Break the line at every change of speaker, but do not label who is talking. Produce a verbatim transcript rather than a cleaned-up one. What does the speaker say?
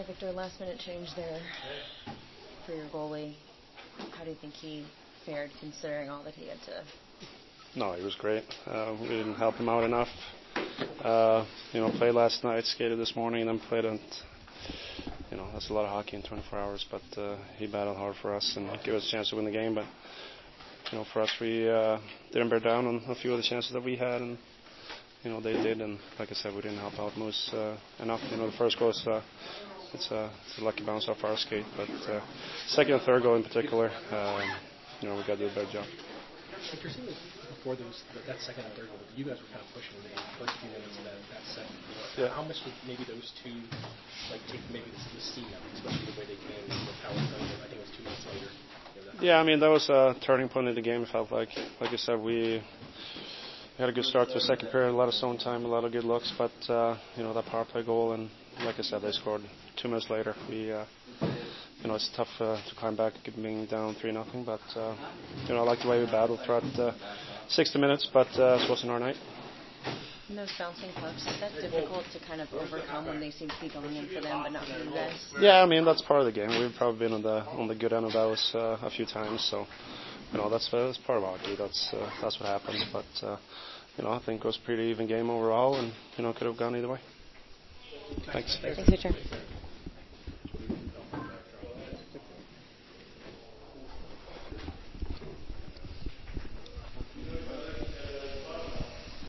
Victor, last minute change there for your goalie. How do you think he fared considering all that he had to?
No, he was great. Uh, we didn't help him out enough. Uh, you know, played last night, skated this morning, and then played it. You know, that's a lot of hockey in twenty-four hours, but uh, he battled hard for us and gave us a chance to win the game. But, you know, for us, we uh, didn't bear down on a few of the chances that we had, and, you know, they did. And, like I said, we didn't help out Moose uh, enough. You know, the first goal is uh, it's, a, it's a lucky bounce off our skate, but uh, second and third goal in particular, um, you know, we got to do a better job.
Victor, seeing before those, that second and third goal, you guys were kind of pushing the first few minutes of that, that second goal.
Yeah.
How much did maybe those two, like, take maybe the, the steam out, especially the way they came with power play? I think it was two minutes later. You know,
yeah, I mean, that was a turning point in the game, it felt like. Like I said, we had a good start to the second period, a lot of zone time, a lot of good looks, but, uh, you know, that power play goal, and like I said, they scored two minutes later. We, uh, you know, it's tough uh, to climb back, being down three nothing. But uh, you know, I like the way we battled throughout uh, sixty minutes. But uh, this wasn't our night.
And those bouncing pucks, is that difficult to kind of overcome when they seem to be going in for them, but not for you guys?
Yeah, I mean that's part of the game. We've probably been on the on the good end of those uh, a few times. So you know, that's uh, that's part of hockey. That's uh, that's what happens. But uh, you know, I think it was a pretty even game overall, and you know, could have gone either way. Thanks.
Thanks, Richard.